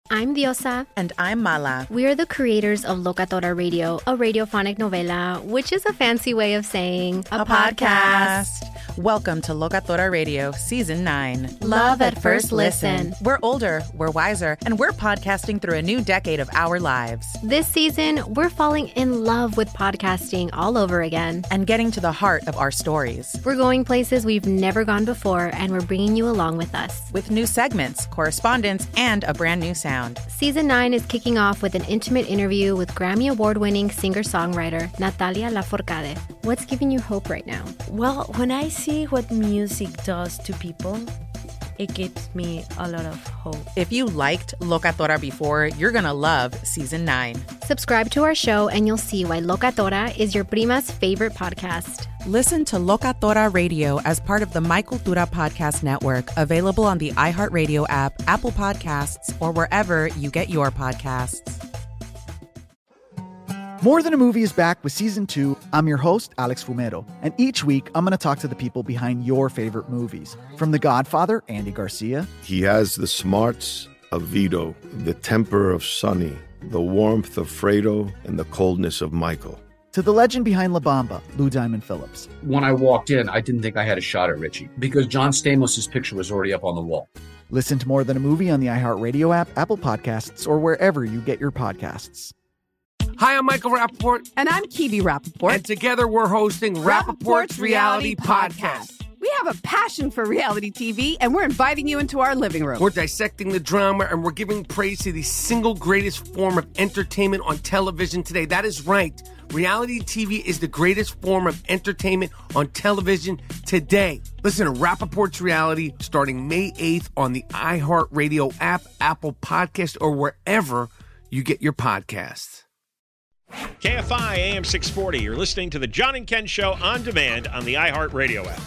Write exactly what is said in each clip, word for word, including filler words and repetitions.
I'm Diosa. And I'm Mala. We are the creators of Locatora Radio, a radiophonic novela, which is a fancy way of saying a, a podcast. podcast. Welcome to Locatora Radio, Season nine. Love, Love at First listen. listen. We're older, we're wiser, and we're podcasting through a new decade of our lives. This season, we're falling in love with podcasting all over again. And getting to the heart of our stories. We're going places we've never gone before, and we're bringing you along with us. With new segments, correspondence, and a brand new sound. Season nine is kicking off with an intimate interview with Grammy Award-winning singer-songwriter Natalia Lafourcade. What's giving you hope right now? Well, when I see what music does to people, it gives me a lot of hope. If you liked Locatora before, you're going to love Season nine. Subscribe to our show and you'll see why Locatora is your prima's favorite podcast. Listen to Locatora Radio as part of the My Cultura Podcast Network, available on the iHeartRadio app, Apple Podcasts, or wherever you get your podcasts. More Than a Movie is back with Season two. I'm your host, Alex Fumero, and each week I'm going to talk to the people behind your favorite movies. From The Godfather, Andy Garcia. He has the smarts of Vito, the temper of Sonny, the warmth of Fredo, and the coldness of Michael. To the legend behind La Bamba, Lou Diamond Phillips. When I walked in, I didn't think I had a shot at Richie because John Stamos' picture was already up on the wall. Listen to More Than a Movie on the iHeartRadio app, Apple Podcasts, or wherever you get your podcasts. Hi, I'm Michael Rappaport. And I'm Kibi Rappaport. And together we're hosting Rappaport's, Rappaport's Reality Podcast. We have a passion for reality T V, and we're inviting you into our living room. We're dissecting the drama, and we're giving praise to the single greatest form of entertainment on television today. That is right. Reality T V is the greatest form of entertainment on television today. Listen to Rappaport's Reality starting May eighth on the iHeartRadio app, Apple Podcast, or wherever you get your podcasts. K F I A M six forty. You're listening to the John and Ken Show on demand on the iHeartRadio app.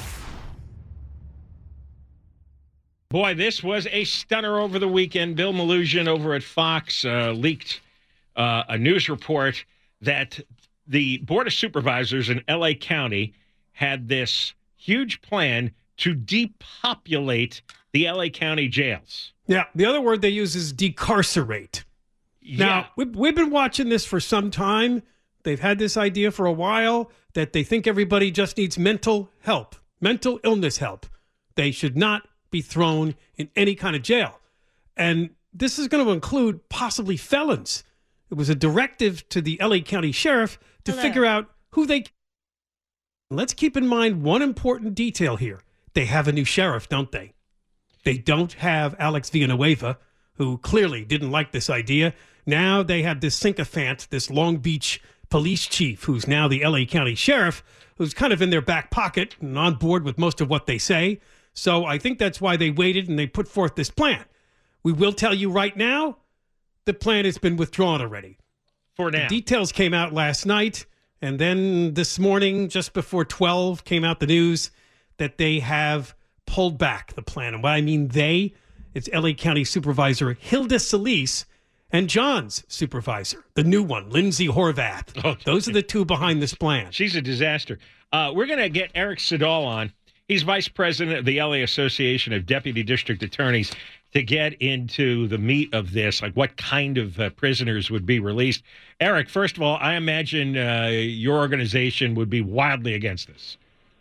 Boy, this was a stunner over the weekend. Bill Melugin over at Fox uh, leaked uh, a news report that the Board of Supervisors in L A County had this huge plan to depopulate the L A County jails. Yeah, the other word they use is decarcerate. Yeah. Now, we've, we've been watching this for some time. They've had this idea for a while that they think everybody just needs mental help, mental illness help. They should not be thrown in any kind of jail. And this is going to include possibly felons. It was a directive to the L A County Sheriff to Hello. figure out who they... Let's keep in mind one important detail here. They have a new sheriff, don't they? They don't have Alex Villanueva, who clearly didn't like this idea. Now they have this sycophant, this Long Beach police chief, who's now the L A County Sheriff, who's kind of in their back pocket and on board with most of what they say. So I think that's why they waited and they put forth this plan. We will tell you right now, the plan has been withdrawn already. For now. The details came out last night, and then this morning, just before twelve, came out the news that they have pulled back the plan. And what I mean they, it's L A County Supervisor Hilda Solis and John's supervisor, the new one, Lindsay Horvath. Oh, Those are the two behind this plan. She's a disaster. Uh, we're going to get Eric Siddall on. He's vice president of the L A Association of Deputy District Attorneys to get into the meat of this, like what kind of uh, prisoners would be released. Eric, first of all, I imagine uh, your organization would be wildly against this.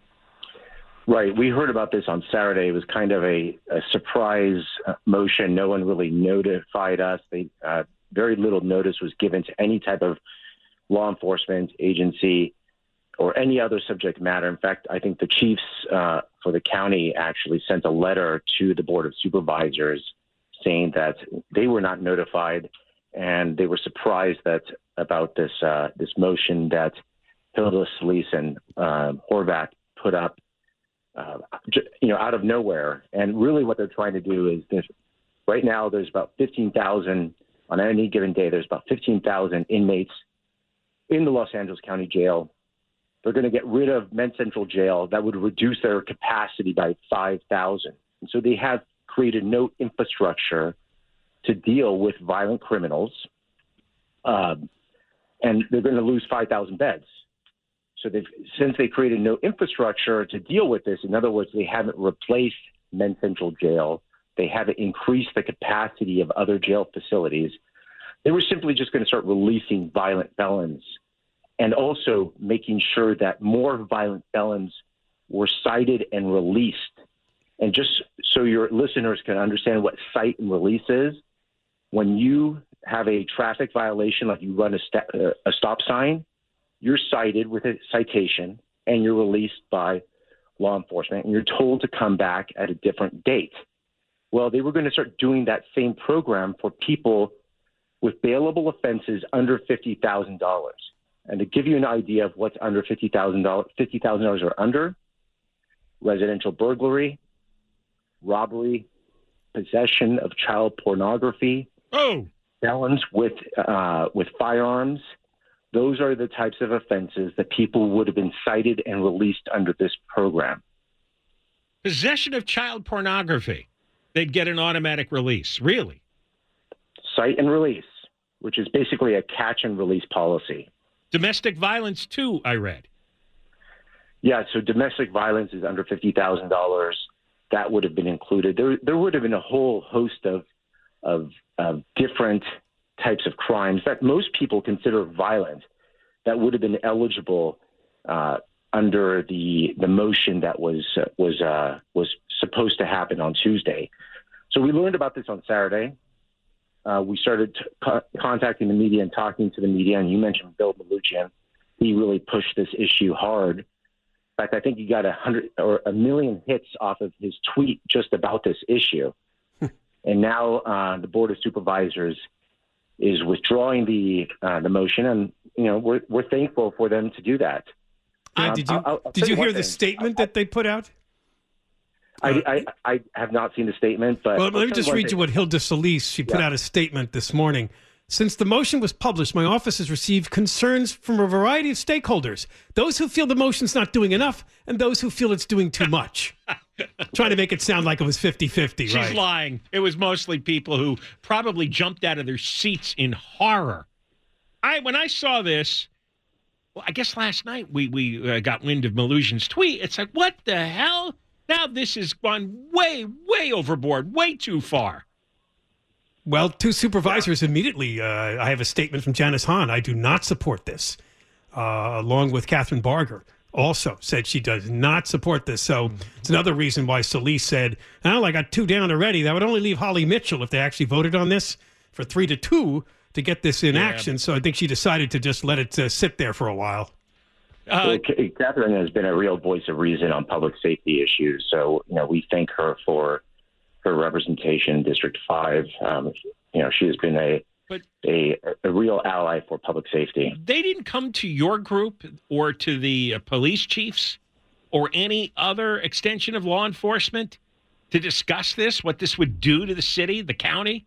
Right. We heard about this on Saturday. It was kind of a, a surprise motion. No one really notified us. They, uh, very little notice was given to any type of law enforcement agency or any other subject matter. In fact, I think the chiefs uh, for the county actually sent a letter to the Board of Supervisors saying that they were not notified and they were surprised that about this uh, this motion that Hilda Solis and uh, Horvath put up, uh, you know, out of nowhere. And really, what they're trying to do is this. Right now, there's about fifteen thousand on any given day. There's about fifteen thousand inmates in the Los Angeles County Jail. They're going to get rid of Men's Central Jail. That would reduce their capacity by five thousand. And so they have created no infrastructure to deal with violent criminals. Um, and they're going to lose five thousand beds. So they've, since they created no infrastructure to deal with this, in other words, they haven't replaced Men's Central Jail They haven't increased the capacity of other jail facilities. They were simply just going to start releasing violent felons and also making sure that more violent felons were cited and released. And just so your listeners can understand what cite and release is, when you have a traffic violation, like you run a, st- a stop sign, you're cited with a citation and you're released by law enforcement and you're told to come back at a different date. Well, they were going to start doing that same program for people with bailable offenses under fifty thousand dollars. And to give you an idea of what's under fifty thousand dollars, fifty thousand dollars or under, residential burglary, robbery, possession of child pornography, oh, felons with uh, with firearms. Those are the types of offenses that people would have been cited and released under this program. Possession of child pornography, they'd get an automatic release. Really? Cite and release, which is basically a catch and release policy. Domestic violence, too, I read. Yeah, so domestic violence is under fifty thousand dollars. That would have been included. There, there would have been a whole host of, of, of different types of crimes that most people consider violent that would have been eligible uh, under the the motion that was uh, was uh, was supposed to happen on Tuesday. So we learned about this on Saturday. Uh, we started t- co- contacting the media and talking to the media, and you mentioned Bill Melugin. He really pushed this issue hard. In fact, I think he got a hundred or a million hits off of his tweet just about this issue. And now uh, the Board of Supervisors is withdrawing the uh, the motion, and you know we're we're thankful for them to do that. Uh, Um, did you I'll, I'll did you hear thing. the statement that they put out? I, I I have not seen the statement, but Well, I'll let me tell just one read thing. you what Hilda Solis, she put Yeah. out a statement this morning. Since the motion was published, my office has received concerns from a variety of stakeholders, those who feel the motion's not doing enough and those who feel it's doing too much. Trying to make it sound like it was fifty-fifty, She's right? lying. It was mostly people who probably jumped out of their seats in horror. I when I saw this, well, I guess last night we we uh, got wind of Melugin's tweet. It's like, what the hell? Now this has gone way, way overboard, way too far. Well, two supervisors immediately, uh, I have a statement from Janice Hahn. I do not support this, uh, along with Catherine Barger. Also said she does not support this. So it's another reason why Solis said, oh, I got two down already. That would only leave Holly Mitchell if they actually voted on this for three to two to get this in Yeah. action. So I think she decided to just let it uh, sit there for a while. Uh, Well, K- Catherine has been a real voice of reason on public safety issues. So, you know, we thank her for her representation in District five. Um, you know, she has been a, But- a a real ally for public safety. They didn't come to your group or to the uh, police chiefs or any other extension of law enforcement to discuss this, what this would do to the city, the county?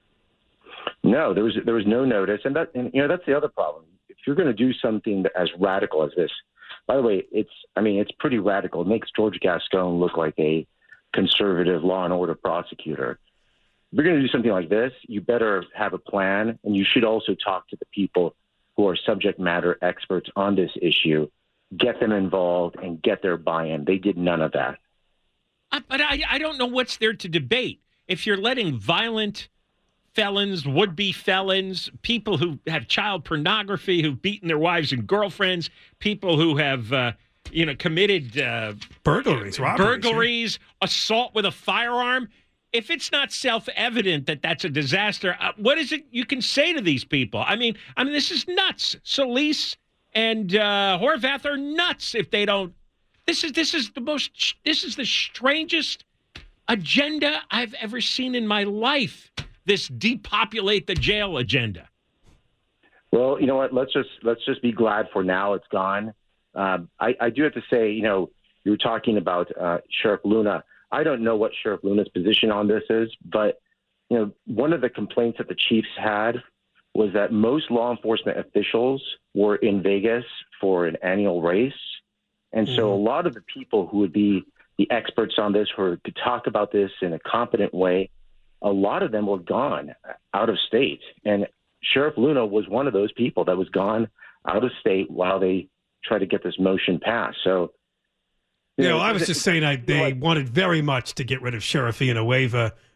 No, there was there was no notice, and that and, you know that's the other problem. If you're going to do something as radical as this, by the way, it's I mean it's pretty radical. It makes George Gascon look like a conservative law and order prosecutor. If you're going to do something like this, you better have a plan, and you should also talk to the people who are subject matter experts on this issue, get them involved, and get their buy-in. They did none of that. Uh, But I, I don't know what's there to debate. If you're letting violent felons, would-be felons, people who have child pornography, who've beaten their wives and girlfriends, people who have, uh, you know, committed uh, Burglaries, robberies. burglaries, assault with a firearm. If it's not self-evident that that's a disaster, uh, what is it you can say to these people? I mean, I mean, this is nuts. Solis and uh, Horvath are nuts if they don't. This is this is the most. This is the strangest agenda I've ever seen in my life. This depopulate the jail agenda. Well, you know what? Let's just let's just be glad for now it's gone. Um, I, I do have to say, you know, you were talking about uh, Sheriff Luna. I don't know what Sheriff Luna's position on this is, but you know, one of the complaints that the chiefs had was that most law enforcement officials were in Vegas for an annual race, and mm-hmm. so a lot of the people who would be the experts on this, who could talk about this in a competent way, a lot of them were gone out of state, and Sheriff Luna was one of those people that was gone out of state while they tried to get this motion passed. So, you you know, know, I was just saying I, they like, wanted very much to get rid of Sheriff Villanueva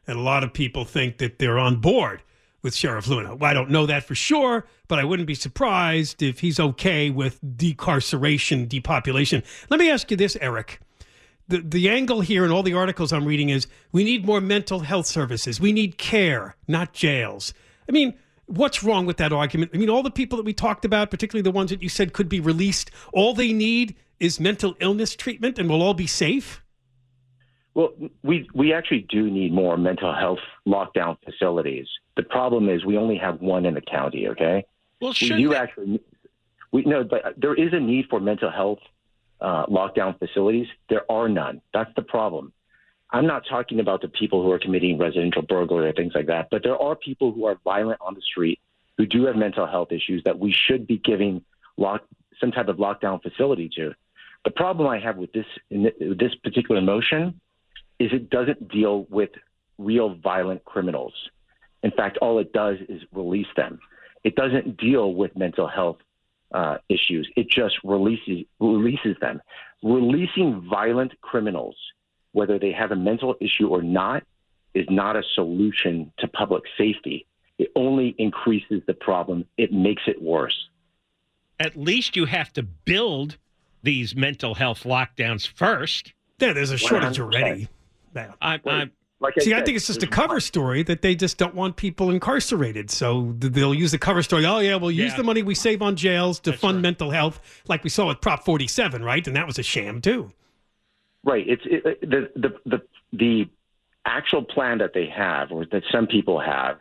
And a lot of people think that they're on board with Sheriff Luna. Well, I don't know that for sure, but I wouldn't be surprised if he's okay with decarceration, depopulation. Let me ask you this, Eric. The, the angle here in all the articles I'm reading is we need more mental health services. We need care, not jails. I mean, what's wrong with that argument? I mean, all the people that we talked about, particularly the ones that you said could be released, all they need is mental illness treatment and we'll all be safe? Well, we we actually do need more mental health lockdown facilities. The problem is we only have one in the county, okay? Well, sure. You actually, we no, but there is a need for mental health uh, lockdown facilities. There are none. That's the problem. I'm not talking about the people who are committing residential burglary or things like that, but there are people who are violent on the street who do have mental health issues that we should be giving lock, some type of lockdown facility to. The problem I have with this in this particular motion is it doesn't deal with real violent criminals. In fact, all it does is release them. It doesn't deal with mental health uh, issues. It just releases releases them. Releasing violent criminals, whether they have a mental issue or not, is not a solution to public safety. It only increases the problem. It makes it worse. At least you have to build these mental health lockdowns first. Yeah, there's a shortage already. I, I, like See, I, I said, think it's just a cover story that they just don't want people incarcerated. So they'll use the cover story. Oh, yeah, we'll use Yeah. the money we save on jails to That's fund right. mental health, like we saw with Prop forty-seven, right? And that was a sham, too. Right. It's it, the, the the the actual plan that they have, or that some people have,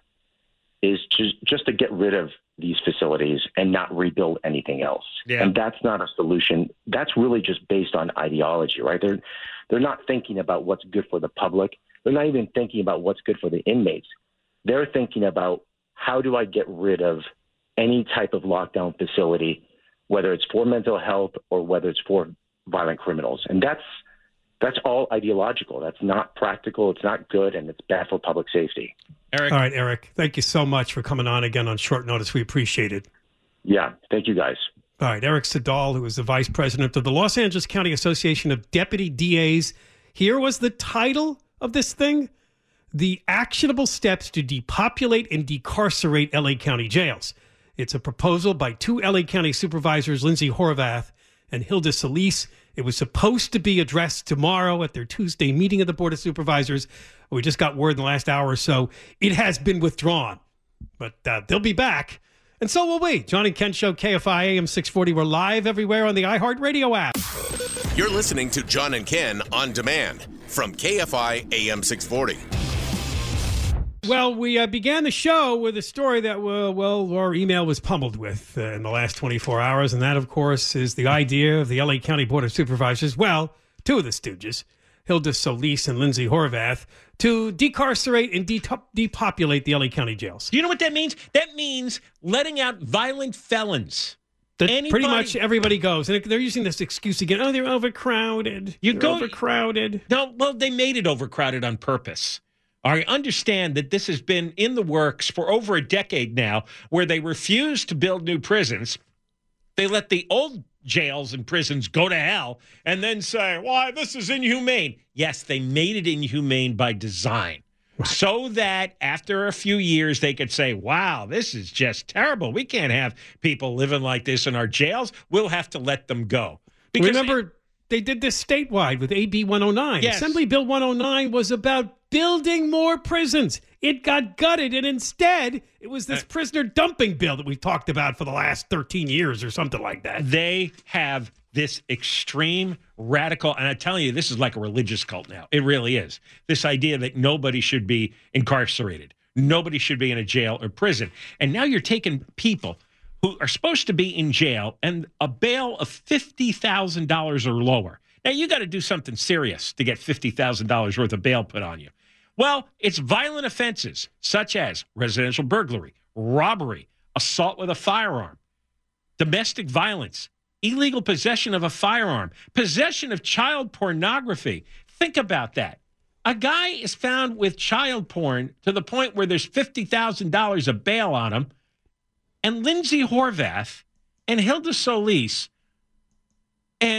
is just just to get rid of these facilities and not rebuild anything else. Yeah. And that's not a solution. That's really just based on ideology, right? They're they're not thinking about what's good for the public. They're not even thinking about what's good for the inmates. They're thinking about how do I get rid of any type of lockdown facility, whether it's for mental health or whether it's for violent criminals. And that's that's all ideological. That's not practical. It's not good, and it's bad for public safety. Eric. All right, Eric, thank you so much for coming on again on short notice. We appreciate it. Yeah, thank you, guys. All right, Eric Sedal, who is the vice president of the Los Angeles County Association of Deputy D As. Here was the title of this thing: The Actionable Steps to Depopulate and Decarcerate L A County Jails. It's a proposal by two L A County supervisors, Lindsay Horvath and Hilda Solis. It was supposed to be addressed tomorrow at their Tuesday meeting of the Board of Supervisors. We just got word in the last hour or so. It has been withdrawn, but uh, they'll be back. And so will we. John and Ken Show, K F I A M six forty. We're live everywhere on the iHeartRadio app. You're listening to John and Ken on demand from K F I A M six forty. Well, we uh, began the show with a story that, well, well our email was pummeled with uh, in the last twenty-four hours. And that, of course, is the idea of the L A County Board of Supervisors, well, two of the stooges, Hilda Solis and Lindsay Horvath, to decarcerate and de- depopulate the L A County jails. Do you know what that means? That means letting out violent felons. That Anybody- pretty much everybody goes. And they're using this excuse again. Oh, they're overcrowded. You They're go overcrowded. No, well, they made it overcrowded on purpose. I understand that this has been in the works for over a decade now, where they refuse to build new prisons. They let the old jails and prisons go to hell and then say, why, this is inhumane. Yes, they made it inhumane by design. Right. So that after a few years, they could say, wow, this is just terrible. We can't have people living like this in our jails. We'll have to let them go. Because Remember, they did this statewide with A B one oh nine. Yes. Assembly Bill one oh nine was about building more prisons. It got gutted, and instead, it was this Uh, prisoner dumping bill that we've talked about for the last thirteen years or something like that. They have this extreme radical, and I tell you, this is like a religious cult now. It really is. This idea that nobody should be incarcerated. Nobody should be in a jail or prison. And now you're taking people who are supposed to be in jail and a bail of fifty thousand dollars or lower. Now, you got to do something serious to get fifty thousand dollars worth of bail put on you. Well, it's violent offenses such as residential burglary, robbery, assault with a firearm, domestic violence, illegal possession of a firearm, possession of child pornography. Think about that. A guy is found with child porn to the point where there's fifty thousand dollars of bail on him, and Lindsay Horvath and Hilda Solis and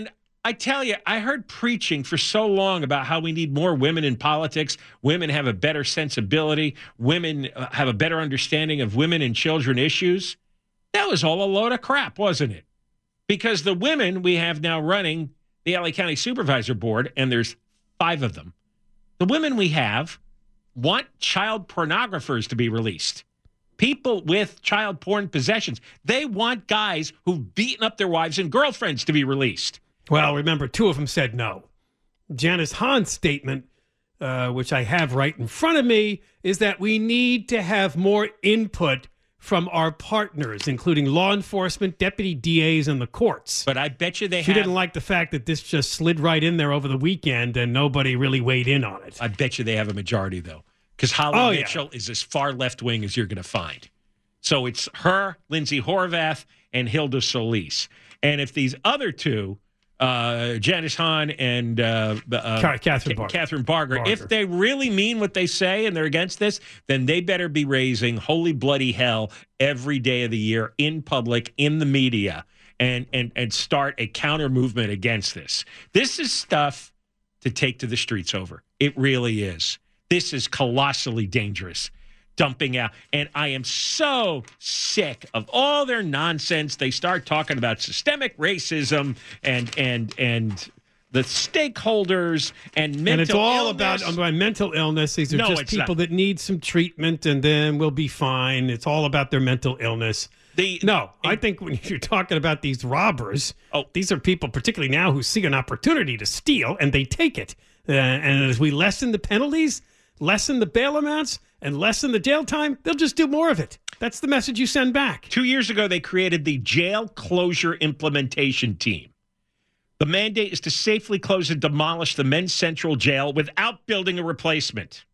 I tell you, I heard preaching for so long about how we need more women in politics. Women have a better sensibility. Women uh, have a better understanding of women and children issues. That was all a load of crap, wasn't it? Because the women we have now running the L A County Supervisor Board, and there's five of them, the women we have want child pornographers to be released. People with child porn possessions. They want guys who've beaten up their wives and girlfriends to be released. Well, remember, two of them said no. Janice Hahn's statement, uh, which I have right in front of me, is that we need to have more input from our partners, including law enforcement, deputy D As, and the courts. But I bet you they she have... didn't like the fact that this just slid right in there over the weekend and nobody really weighed in on it. I bet you they have a majority, though, because Holly oh, Mitchell yeah. is as far left-wing as you're going to find. So it's her, Lindsay Horvath, and Hilda Solis. And if these other two... Uh, Janice Hahn and uh, uh, Catherine Barger. Catherine Barger. Barger. If they really mean what they say and they're against this, then they better be raising holy bloody hell every day of the year in public, in the media, and and and start a counter movement against this. This is stuff to take to the streets over. It really is. This is colossally dangerous. Dumping out. And I am so sick of all their nonsense. They start talking about systemic racism and and and the stakeholders and mental And it's all illness. about, about mental illness. These are No, just it's people not. that need some treatment and then we'll be fine. It's all about their mental illness. The, no, I think when you're talking about these robbers, oh. these are people, particularly now, who see an opportunity to steal and they take it. Uh, and as we lessen the penalties, lessen the bail amounts, and lessen the jail time, they'll just do more of it. That's the message you send back. Two years ago, they created the Jail Closure Implementation Team. The mandate is to safely close and demolish the Men's Central Jail without building a replacement.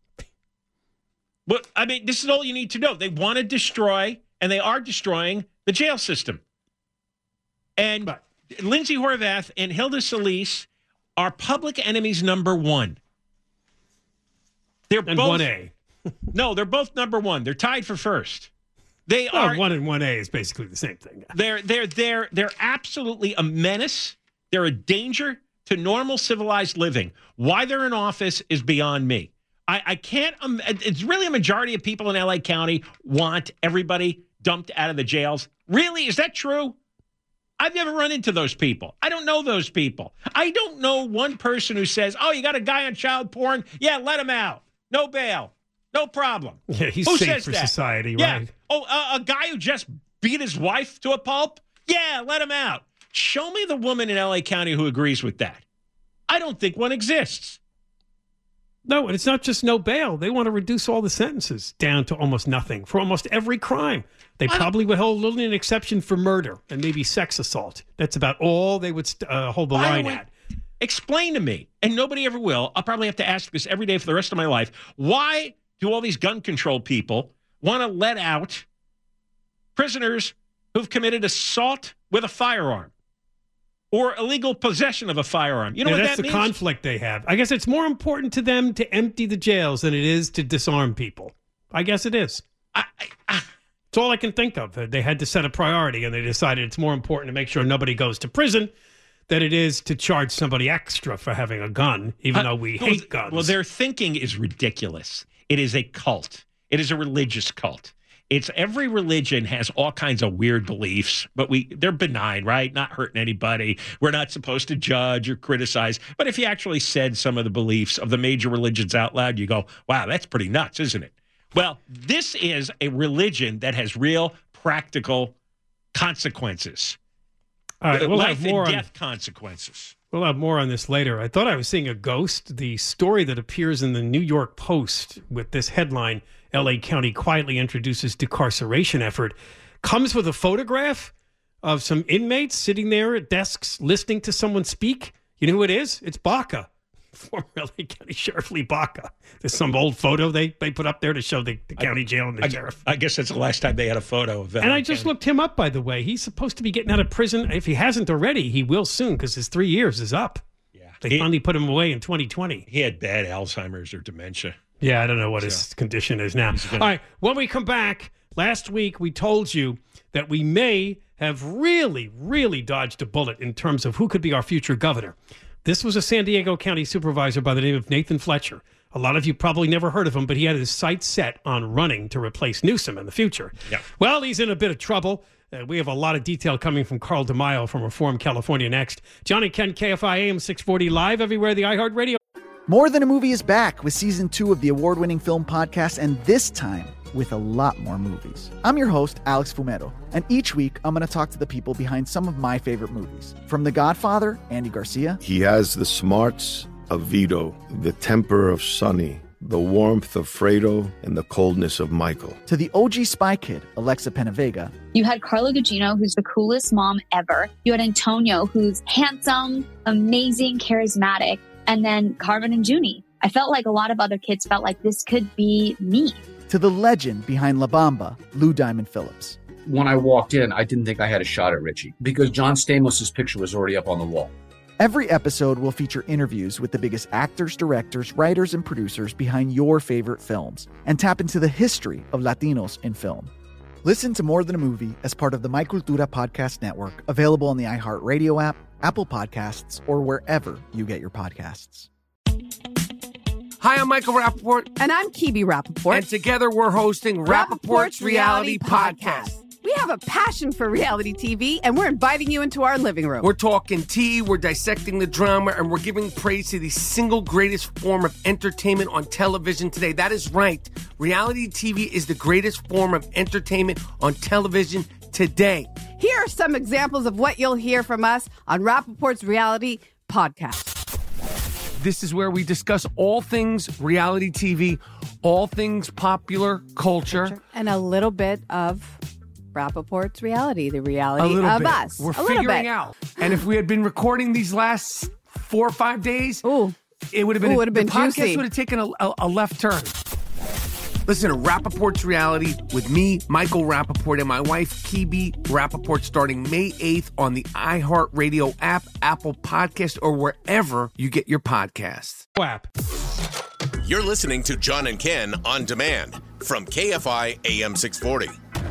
But, I mean, this is all you need to know. They want to destroy, and they are destroying, the jail system. And but, Lindsay Horvath and Hilda Solis are public enemies number one. They're and both one A. No, they're both number one. They're tied for first. They well, are one and one A is basically the same thing. They're they're they're they're absolutely a menace. They're a danger to normal civilized living. Why they're in office is beyond me. I, I can't. Um, it's really a majority of people in L A County want everybody dumped out of the jails. Really, is that true? I've never run into those people. I don't know those people. I don't know one person who says, "Oh, you got a guy on child porn? Yeah, let him out. No bail." No problem. Yeah, he's Who safe says for that? society, yeah. right? Oh, uh, a guy who just beat his wife to a pulp? Yeah, let him out. Show me the woman in L A County who agrees with that. I don't think one exists. No, and it's not just no bail. They want to reduce all the sentences down to almost nothing for almost every crime. They probably would hold only an exception for murder and maybe sex assault. That's about all they would uh, hold the line at. Explain to me, and nobody ever will. I'll probably have to ask this every day for the rest of my life. Why do all these gun control people want to let out prisoners who've committed assault with a firearm or illegal possession of a firearm? You know yeah, what that's that the means? conflict they have. I guess it's more important to them to empty the jails than it is to disarm people. I guess it is. I, I, I, it's all I can think of. They had to set a priority, and they decided it's more important to make sure nobody goes to prison than it is to charge somebody extra for having a gun, even uh, though we well, hate guns. Well, their thinking is ridiculous. It is a cult. It is a religious cult. It's every religion has all kinds of weird beliefs, but we they're benign, right? Not hurting anybody. We're not supposed to judge or criticize. But if you actually said some of the beliefs of the major religions out loud, you go, wow, that's pretty nuts, isn't it? Well, this is a religion that has real practical consequences. All right, we'll life have more and on- death consequences. We'll have more on this later. I thought I was seeing a ghost. The story that appears in the New York Post with this headline, L A County quietly introduces decarceration effort, comes with a photograph of some inmates sitting there at desks listening to someone speak. You know who it is? It's Baca, former L A County Sheriff Lee Baca. There's some old photo they, they put up there to show the, the county jail and the I, sheriff. I guess that's the last time they had a photo of that. And I just looked him up, by the way. He's supposed to be getting out of prison. If he hasn't already, he will soon because his three years is up. Yeah. They He- finally put him away in twenty twenty. He had bad Alzheimer's or dementia. Yeah, I don't know what his condition is now. He's gonna- All right, when we come back, last week we told you that we may have really, really dodged a bullet in terms of who could be our future governor. This was a San Diego County supervisor by the name of Nathan Fletcher. A lot of you probably never heard of him, but he had his sights set on running to replace Newsom in the future. Yeah. Well, he's in a bit of trouble. Uh, we have a lot of detail coming from Carl DeMaio from Reform California next. John and Ken, K F I A M six forty, live everywhere, the iHeartRadio. More Than a Movie is back with season two of the award-winning film podcast, and this time with a lot more movies. I'm your host, Alex Fumero, and each week I'm going to talk to the people behind some of my favorite movies. From The Godfather, Andy Garcia. He has the smarts of Vito, the temper of Sonny, the warmth of Fredo, and the coldness of Michael. To the O G Spy Kid, Alexa Penavega. You had Carla Gugino, who's the coolest mom ever. You had Antonio, who's handsome, amazing, charismatic. And then Carmen and Junie. I felt like a lot of other kids felt like this could be me. To the legend behind La Bamba, Lou Diamond Phillips. When I walked in, I didn't think I had a shot at Richie because John Stamos' picture was already up on the wall. Every episode will feature interviews with the biggest actors, directors, writers, and producers behind your favorite films and tap into the history of Latinos in film. Listen to More Than a Movie as part of the My Cultura Podcast Network, available on the iHeartRadio app, Apple Podcasts, or wherever you get your podcasts. Hi, I'm Michael Rappaport. And I'm Kibi Rappaport. And together we're hosting Rappaport's, Rappaport's Reality, Reality Podcast. Podcast. We have a passion for reality T V, and we're inviting you into our living room. We're talking tea, we're dissecting the drama, and we're giving praise to the single greatest form of entertainment on television today. That is right. Reality T V is the greatest form of entertainment on television today. Here are some examples of what you'll hear from us on Rappaport's Reality Podcast. This is where we discuss all things reality T V, all things popular culture. And a little bit of Rappaport's reality, the reality of bit. us. We're a figuring out. And if we had been recording these last four or five days, Ooh. it would have been, Ooh, would have been the podcast juicy. would have taken a, a, a left turn. Listen to Rappaport's Reality with me, Michael Rappaport, and my wife, Kibi Rappaport, starting May eighth on the iHeartRadio app, Apple Podcast, or wherever you get your podcasts. App. You're listening to John and Ken on demand from K F I A M six forty.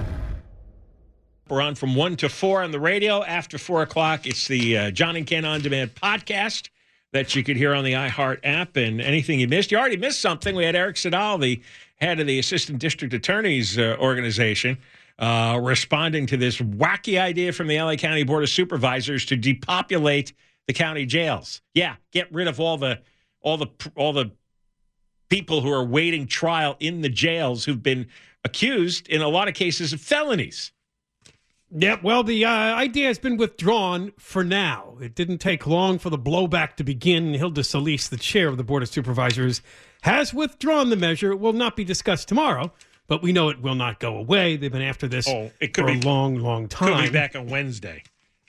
We're on from one to four on the radio. After four o'clock, it's the uh, John and Ken On Demand podcast that you could hear on the iHeart app. And anything you missed, you already missed something. We had Eric Sedal, the head of the Assistant District Attorneys uh, organization, uh, responding to this wacky idea from the L A County Board of Supervisors to depopulate the county jails. Yeah, get rid of all the all the all the people who are waiting trial in the jails who've been accused in a lot of cases of felonies. Yeah, well, the uh, idea has been withdrawn for now. It didn't take long for the blowback to begin. Hilda Solis, the chair of the Board of Supervisors, has withdrawn the measure. It will not be discussed tomorrow, but we know it will not go away. They've been after this oh, it could for be, a long, long time. Could be back on Wednesday.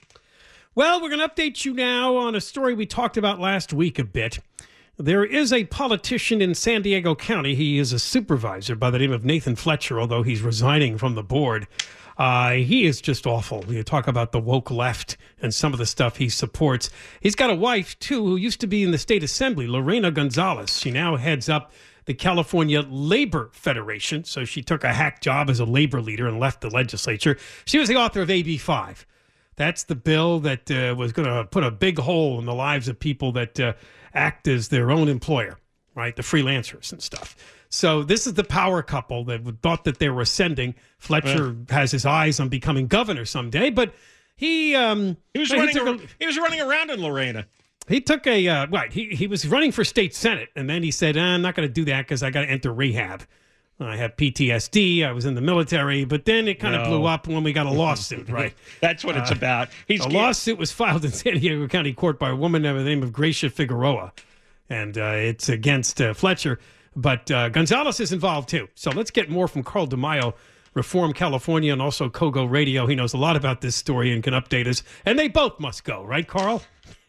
Well, we're going to update you now on a story we talked about last week a bit. There is a politician in San Diego County. He is a supervisor by the name of Nathan Fletcher, although he's resigning from the board. Uh, he is just awful. You talk about the woke left and some of the stuff he supports. He's got a wife, too, who used to be in the state assembly, Lorena Gonzalez. She now heads up the California Labor Federation. So she took a hack job as a labor leader and left the legislature. She was the author of A B five. That's the bill that uh, was going to put a big hole in the lives of people that uh, act as their own employer, right? The freelancers and stuff. So this is the power couple that thought that they were ascending. Fletcher yeah. has his eyes on becoming governor someday, but he um, he was he, running. a, A, he was running around in Lorena. He took a uh, right. He he was running for state senate, and then he said, "I'm not going to do that because I got to enter rehab. I have P T S D. I was in the military." But then it kind of no. blew up when we got a lawsuit. Right. That's what it's uh, about. He's a lawsuit was filed in San Diego County Court by a woman by the name of Gracia Figueroa, and uh, it's against uh, Fletcher. But uh, Gonzalez is involved, too. So let's get more from Carl DeMaio, Reform California, and also Kogo Radio. He knows a lot about this story and can update us. And they both must go, right, Carl?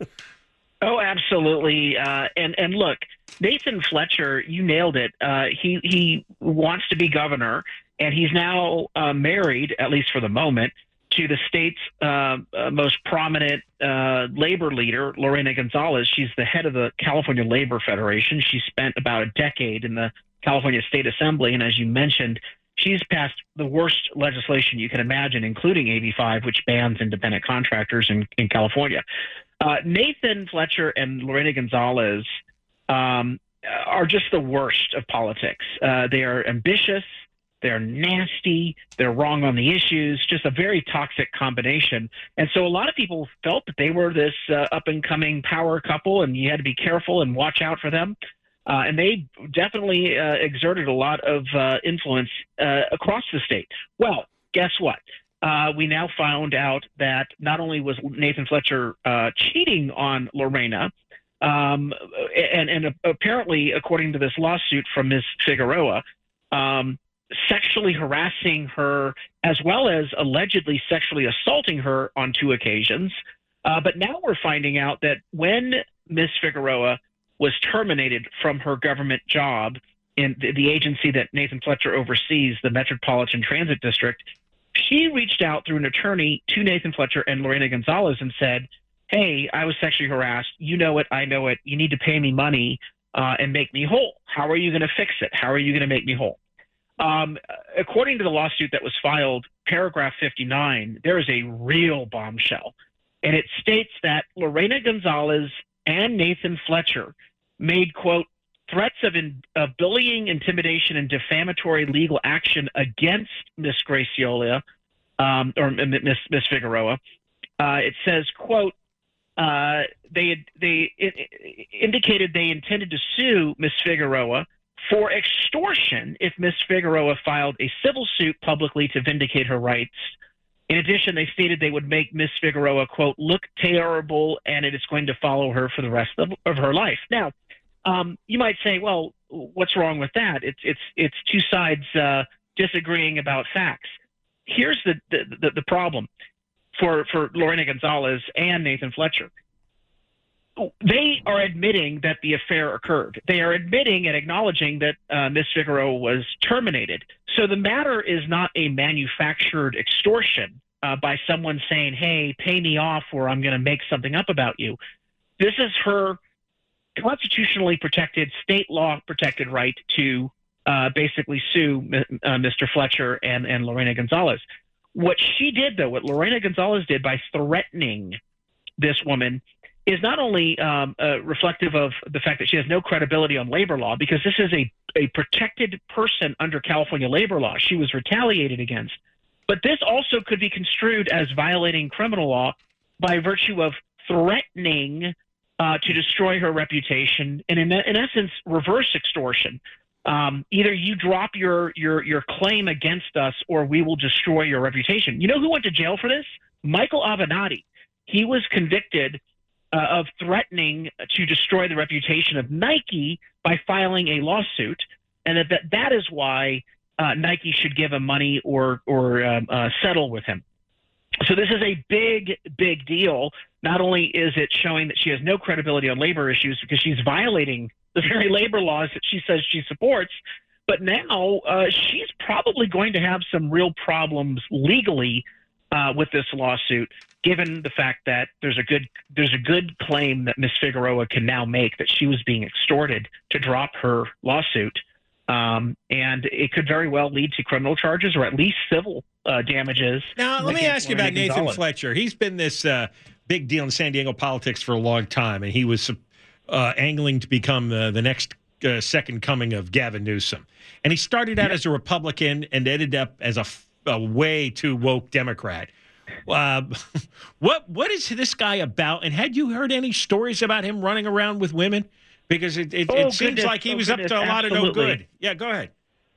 Oh, absolutely. Uh, and, and look, Nathan Fletcher, you nailed it. Uh, he, he wants to be governor, and he's now uh, married, at least for the moment, to the state's uh, uh, most prominent uh, labor leader, Lorena Gonzalez. She's the head of the California Labor Federation. She spent about a decade in the California State Assembly, and as you mentioned, she's passed the worst legislation you can imagine, including A B five, which bans independent contractors in, in California. Uh, Nathan Fletcher and Lorena Gonzalez um, are just the worst of politics. Uh, they are ambitious. They're nasty. They're wrong on the issues. Just a very toxic combination. And so a lot of people felt that they were this uh, up-and-coming power couple, and you had to be careful and watch out for them. Uh, and they definitely uh, exerted a lot of uh, influence uh, across the state. Well, guess what? Uh, we now found out that not only was Nathan Fletcher uh, cheating on Lorena, um, and, and apparently, according to this lawsuit from Miz Figueroa, um, sexually harassing her as well as allegedly sexually assaulting her on two occasions. Uh, but now we're finding out that when Miz Figueroa was terminated from her government job in the, the agency that Nathan Fletcher oversees, the Metropolitan Transit District, she reached out through an attorney to Nathan Fletcher and Lorena Gonzalez and said, hey, I was sexually harassed. You know it. I know it. You need to pay me money uh, and make me whole. How are you going to fix it? How are you going to make me whole? Um, according to the lawsuit that was filed, paragraph fifty-nine, there is a real bombshell. And it states that Lorena Gonzalez and Nathan Fletcher made, quote, threats of, in, of bullying, intimidation, and defamatory legal action against Miss Graciola, um, or Miss Miss Figueroa. Uh, it says, quote, uh, they had, they it, it indicated they intended to sue Miss Figueroa for extortion if Miss Figueroa filed a civil suit publicly to vindicate her rights. In addition, they stated they would make Miss Figueroa, quote, look terrible, and it is going to follow her for the rest of, of her life. Now, um, you might say, well, what's wrong with that? It's it's it's two sides uh, disagreeing about facts. Here's the the, the, the problem for, for Lorena Gonzalez and Nathan Fletcher. They are admitting that the affair occurred. They are admitting and acknowledging that uh, Miss Figueroa was terminated. So the matter is not a manufactured extortion uh, by someone saying, hey, pay me off or I'm going to make something up about you. This is her constitutionally protected, state law protected right to uh, basically sue uh, Mister Fletcher and, and Lorena Gonzalez. What she did, though, what Lorena Gonzalez did by threatening this woman is not only um, uh, reflective of the fact that she has no credibility on labor law, because this is a, a protected person under California labor law. She was retaliated against. But this also could be construed as violating criminal law by virtue of threatening uh, to destroy her reputation, and in, in essence, reverse extortion. Um, either you drop your, your, your claim against us or we will destroy your reputation. You know who went to jail for this? Michael Avenatti. He was convicted Uh, of threatening to destroy the reputation of Nike by filing a lawsuit, and that that, that is why uh, Nike should give him money or or um, uh, settle with him. So this is a big, big deal. Not only is it showing that she has no credibility on labor issues because she's violating the very labor laws that she says she supports, but now uh, she's probably going to have some real problems legally uh, with this lawsuit, given the fact that there's a good there's a good claim that Miss Figueroa can now make that she was being extorted to drop her lawsuit, um, and it could very well lead to criminal charges or at least civil uh, damages. Now, let me ask you about Nathan Gonzalez. Fletcher. He's been this uh, big deal in San Diego politics for a long time, and he was uh, angling to become uh, the next uh, second coming of Gavin Newsom. And he started out yeah. as a Republican and ended up as a, a way too woke Democrat. Uh, what what is this guy about? And had you heard any stories about him running around with women? Because it, it, oh, it seems goodness. like he oh, was goodness. up to a lot Absolutely. of no good. Yeah, go ahead.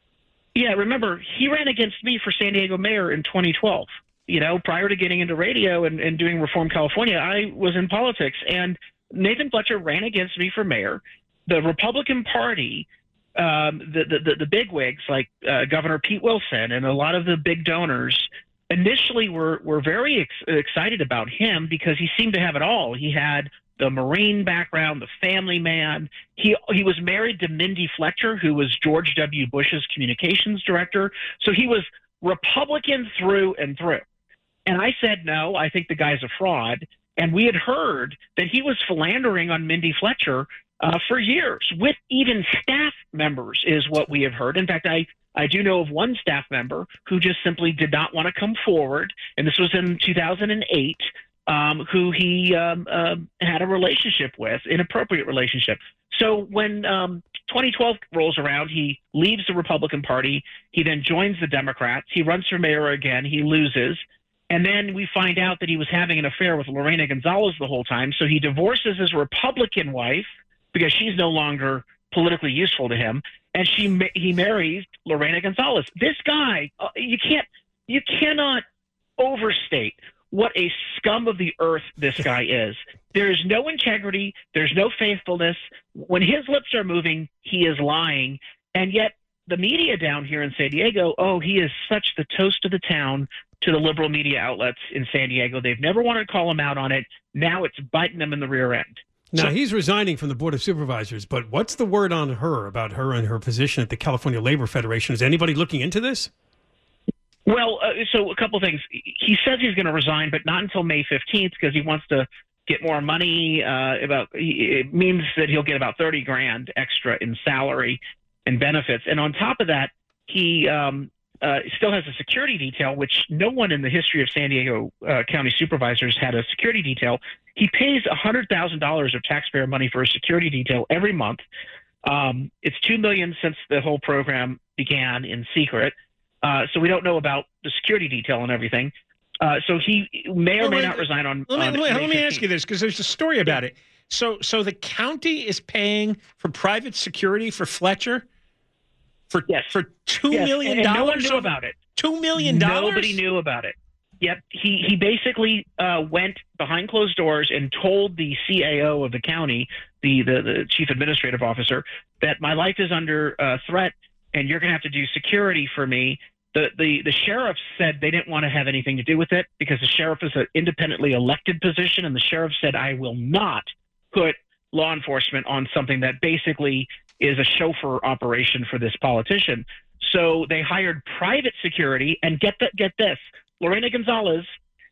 Yeah, remember, he ran against me for San Diego mayor in twenty twelve. You know, prior to getting into radio and, and doing Reform California, I was in politics. And Nathan Fletcher ran against me for mayor. The Republican Party, um, the, the, the, the bigwigs like uh, Governor Pete Wilson and a lot of the big donors initially were, were very ex- excited about him because he seemed to have it all. He had the Marine background, the family man. He he was married to Mindy Fletcher, who was George W. Bush's communications director. So he was Republican through and through. And I said, no, I think the guy's a fraud. And we had heard that he was philandering on Mindy Fletcher uh, for years with even staff members is what we have heard. In fact, I I do know of one staff member who just simply did not want to come forward, and this was in two thousand eight, um, who he um, uh, had a relationship with, inappropriate relationship. So when um, twenty twelve rolls around, he leaves the Republican Party. He then joins the Democrats. He runs for mayor again. He loses. And then we find out that he was having an affair with Lorena Gonzalez the whole time. So he divorces his Republican wife because she's no longer politically useful to him, and she he marries Lorena Gonzalez. This guy, uh, you can't, you cannot overstate what a scum of the earth this guy is. There is no integrity. There's no faithfulness. When his lips are moving, he is lying. And yet the media down here in San Diego, oh, he is such the toast of the town to the liberal media outlets in San Diego. They've never wanted to call him out on it. Now it's biting them in the rear end. Now, So- he's resigning from the Board of Supervisors, but what's the word on her about her and her position at the California Labor Federation? Is anybody looking into this? Well, uh, so a couple things. He says he's going to resign, but not until May fifteenth because he wants to get more money. Uh, about it means that he'll get about thirty grand extra in salary and benefits, and on top of that, he um, uh, still has a security detail, which no one in the history of San Diego uh, County Supervisors had a security detail. He pays one hundred thousand dollars of taxpayer money for a security detail every month. Um, it's two million dollars since the whole program began in secret. Uh, so we don't know about the security detail and everything. Uh, so he may or Well, may wait, not resign on. Let me, on let, May let me ask fifteenth. you this, because there's a story about it. So, so the county is paying for private security for Fletcher for Yes. for two Yes, million and, and no one dollars. knew about it. Two million dollars. Nobody knew about it. Yep. He he basically uh, went behind closed doors and told the C A O of the county, the the, the chief administrative officer, that my life is under uh, threat and you're going to have to do security for me. The, the the sheriff said they didn't want to have anything to do with it because the sheriff is an independently elected position, and the sheriff said, I will not put law enforcement on something that basically is a chauffeur operation for this politician. So they hired private security, and get the, get this, Lorena Gonzalez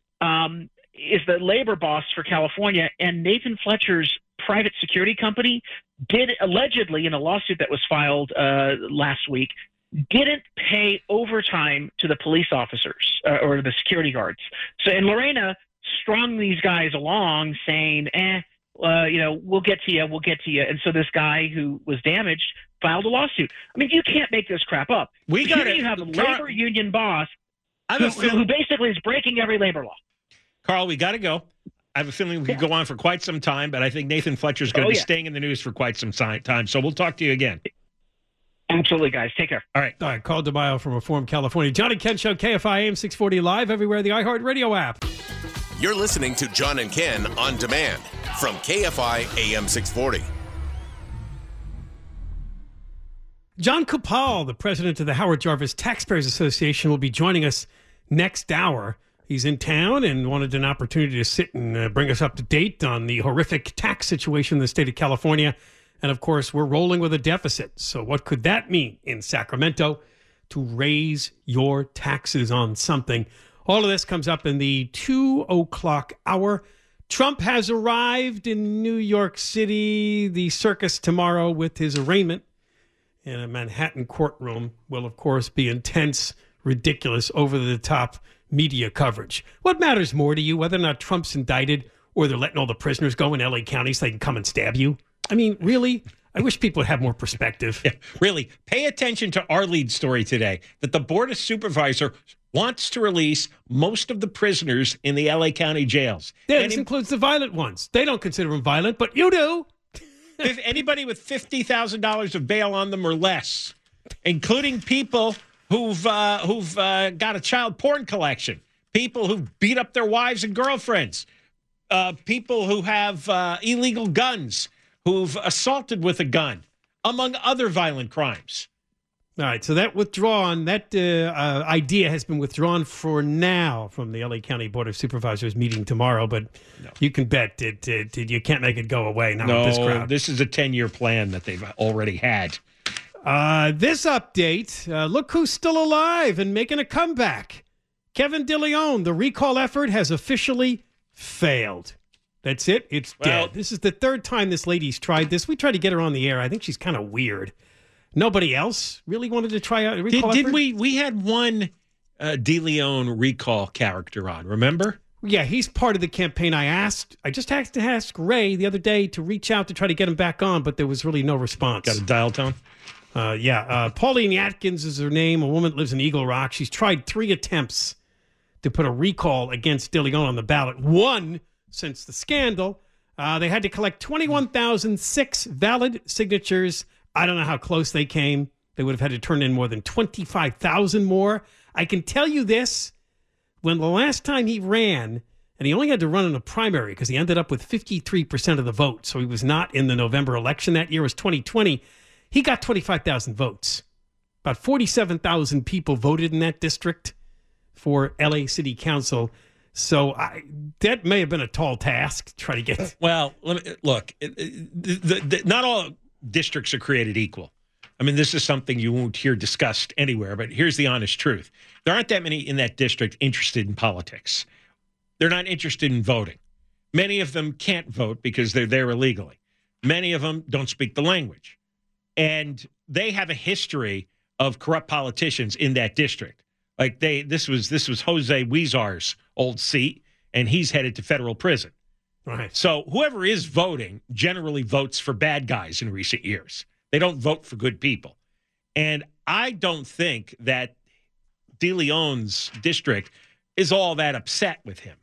um, is the labor boss for California, and Nathan Fletcher's private security company did allegedly, in a lawsuit that was filed uh, last week, didn't pay overtime to the police officers uh, or the security guards. So, and Lorena strung these guys along saying, eh, uh, you know, we'll get to you, we'll get to you. And so this guy who was damaged filed a lawsuit. I mean, you can't make this crap up. We Here gotta- you have a Carl- labor union boss I have who, a feeling- who basically is breaking every labor law. Carl, we got to go. I have a feeling we could go on for quite some time, but I think Nathan Fletcher's going to Oh, be yeah. staying in the news for quite some si- time. So we'll talk to you again. Absolutely, guys. Take care. All right. All right, Carl DeMaio from Reform, California. John and Ken Show, K F I A M six forty live everywhere, the iHeartRadio app. You're listening to John and Ken on demand from K F I A M six forty. John Kupal, the president of the Howard Jarvis Taxpayers Association, will be joining us next hour. He's in town and wanted an opportunity to sit and uh, bring us up to date on the horrific tax situation in the state of California. And of course, we're rolling with a deficit. So what could that mean in Sacramento to raise your taxes on something? All of this comes up in the two o'clock hour. Trump has arrived in New York City. The circus tomorrow with his arraignment in a Manhattan courtroom will, of course, be intense, ridiculous, over-the-top media coverage. What matters more to you, whether or not Trump's indicted or they're letting all the prisoners go in L A County so they can come and stab you? I mean, really? I wish people would have more perspective. Yeah, really, pay attention to our lead story today, that the Board of Supervisors wants to release most of the prisoners in the L A County jails. Yeah, And this includes the violent ones. They don't consider them violent, but you do. if anybody with fifty thousand dollars of bail on them or less, including people who've uh, who've uh, got a child porn collection, people who've beat up their wives and girlfriends, uh, people who have uh, illegal guns, who've assaulted with a gun, among other violent crimes. All right, so that withdrawn, that uh, uh, idea has been withdrawn for now from the L A County Board of Supervisors meeting tomorrow, but no. you can bet it, it, it, you can't make it go away, not no, with this crowd. This is a ten-year plan that they've already had. Uh, this update, uh, look who's still alive and making a comeback. Kevin DeLeon, the recall effort has officially failed. That's it. It's Well, dead. This is the third time this lady's tried this. We tried to get her on the air. I think she's kind of weird. Nobody else really wanted to try out a Did, recall did effort? we? We had one uh, De Leon recall character on, remember? Yeah, he's part of the campaign. I asked, I just had to ask Ray the other day to reach out to try to get him back on, but there was really no response. Got a dial tone? Uh, yeah, uh, Pauline Atkins is her name. A woman that lives in Eagle Rock. She's tried three attempts to put a recall against De Leon on the ballot. One since the scandal. Uh, they had to collect twenty-one thousand six valid signatures. I don't know how close they came. They would have had to turn in more than twenty-five thousand more. I can tell you this. When the last time he ran, and he only had to run in a primary because he ended up with fifty-three percent of the vote, so he was not in the November election. That year was twenty twenty. He got twenty-five thousand votes. About forty-seven thousand people voted in that district for L A City Council. So I, that may have been a tall task to try to get. Well, let me, look, it, it, the, the, not all districts are created equal. I mean, this is something you won't hear discussed anywhere, but here's the honest truth. There aren't that many in that district interested in politics. They're not interested in voting. Many of them can't vote because they're there illegally. Many of them don't speak the language. And they have a history of corrupt politicians in that district. Like they, this was this was Jose Huizar's old seat, and he's headed to federal prison. Right. So whoever is voting generally votes for bad guys in recent years. They don't vote for good people. And I don't think that De Leon's district is all that upset with him.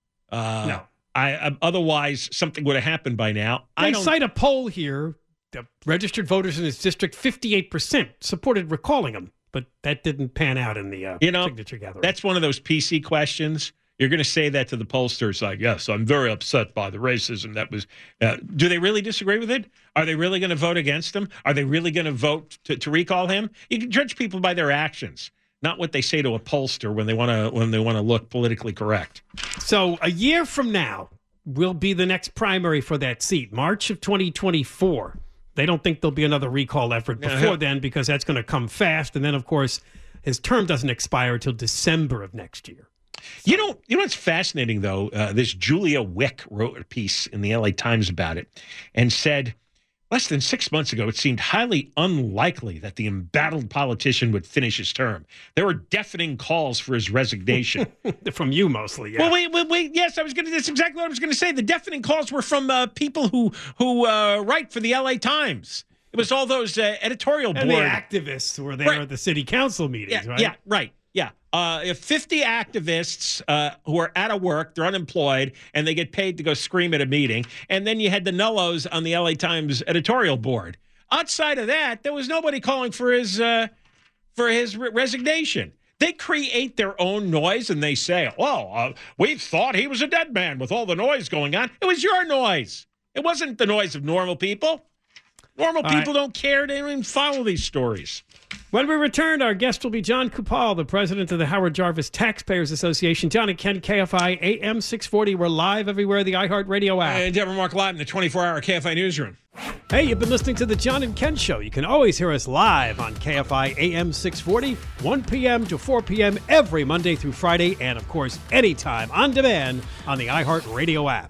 Uh, no. I, I otherwise something would have happened by now. They I don't cite a poll here. The registered voters in his district, fifty-eight percent supported recalling him, but that didn't pan out in the uh, you know, signature gathering. That's one of those P C questions. You're going to say that to the pollsters like, yes, I'm very upset by the racism that was. Uh, do they really disagree with it? Are they really going to vote against him? Are they really going to vote to, to recall him? You can judge people by their actions, not what they say to a pollster when they want to when they want to look politically correct. So a year from now will be the next primary for that seat, March of twenty twenty-four. They don't think there'll be another recall effort before Uh-huh. then because that's going to come fast. And then, of course, his term doesn't expire until December of next year. You know, you know what's fascinating, though? Uh, this Julia Wick wrote a piece in the L A Times about it and said, less than six months ago, it seemed highly unlikely that the embattled politician would finish his term. There were deafening calls for his resignation. From you mostly, yeah. Well, wait, wait, wait. Yes, I was going to. That's exactly what I was going to say. The deafening calls were from uh, people who who uh, write for the L A Times. It was all those uh, editorial board And the activists who were there Right. at the city council meetings, yeah, right? Yeah, right. Yeah. Uh, if fifty activists uh, who are out of work, they're unemployed, and they get paid to go scream at a meeting, and then you had the nullos on the L A Times editorial board. Outside of that, there was nobody calling for his uh, for his re- resignation. They create their own noise, and they say, well, uh, we thought he was a dead man with all the noise going on. It was your noise. It wasn't the noise of normal people. Normal All people right. don't care. They don't even follow these stories. When we return, our guest will be John Kupal, the president of the Howard Jarvis Taxpayers Association. John and Ken, K F I A M six forty. We're live everywhere, the iHeartRadio app. And Deborah Mark live in the twenty-four hour K F I newsroom. Hey, you've been listening to the John and Ken Show. You can always hear us live on K F I A M six forty, one p.m. to four p.m. every Monday through Friday, and of course, anytime on demand on the iHeartRadio app.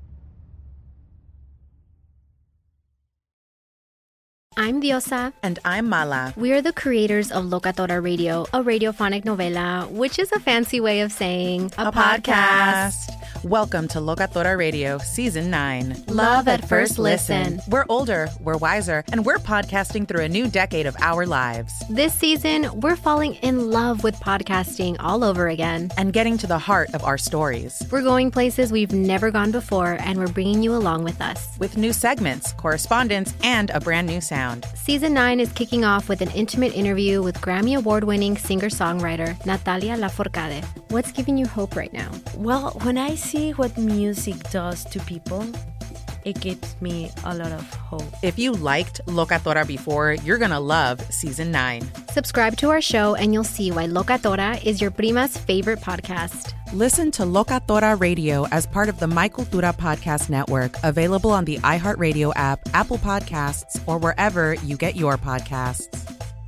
I'm Diosa. And I'm Mala. We are the creators of Locatora Radio, a radiophonic novela, which is a fancy way of saying a, A podcast. Welcome to Locatora Radio, Season nine. Love at first listen. We're older, we're wiser, and we're podcasting through a new decade of our lives. This season, we're falling in love with podcasting all over again. And getting to the heart of our stories. We're going places we've never gone before, and we're bringing you along with us. With new segments, correspondence, and a brand new sound. Season nine is kicking off with an intimate interview with Grammy Award-winning singer-songwriter Natalia Lafourcade. What's giving you hope right now? Well, when I see what music does to people, it gives me a lot of hope. If you liked Locatora before, you're going to love Season nine. Subscribe to our show and you'll see why Locatora is your prima's favorite podcast. Listen to Locatora Radio as part of the My Cultura Podcast Network, available on the iHeartRadio app, Apple Podcasts, or wherever you get your podcasts.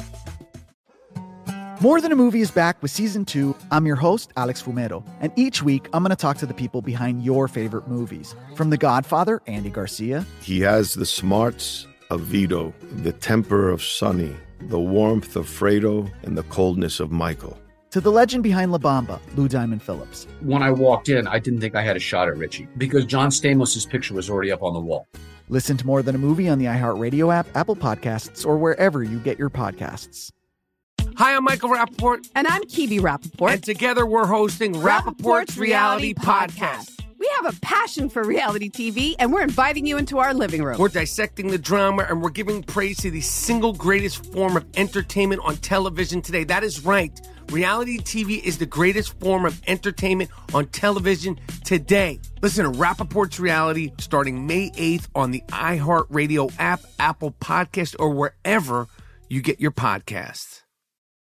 More Than a Movie is back with Season two. I'm your host, Alex Fumero, and each week I'm going to talk to the people behind your favorite movies. From The Godfather, Andy Garcia, He has the smarts of Vito, the temper of Sonny, the warmth of Fredo, and the coldness of Michael. To the legend behind La Bamba, Lou Diamond Phillips. When I walked in, I didn't think I had a shot at Richie because John Stamos' picture was already up on the wall. Listen to More Than a Movie on the iHeartRadio app, Apple Podcasts, or wherever you get your podcasts. Hi, I'm Michael Rappaport. And I'm Kibi Rappaport. And together we're hosting Rappaport's Reality Podcast. We have a passion for reality T V, and we're inviting you into our living room. We're dissecting the drama, and we're giving praise to the single greatest form of entertainment on television today. That is right. Reality T V is the greatest form of entertainment on television today. Listen to Rappaport's Reality starting May eighth on the iHeartRadio app, Apple Podcast, or wherever you get your podcasts.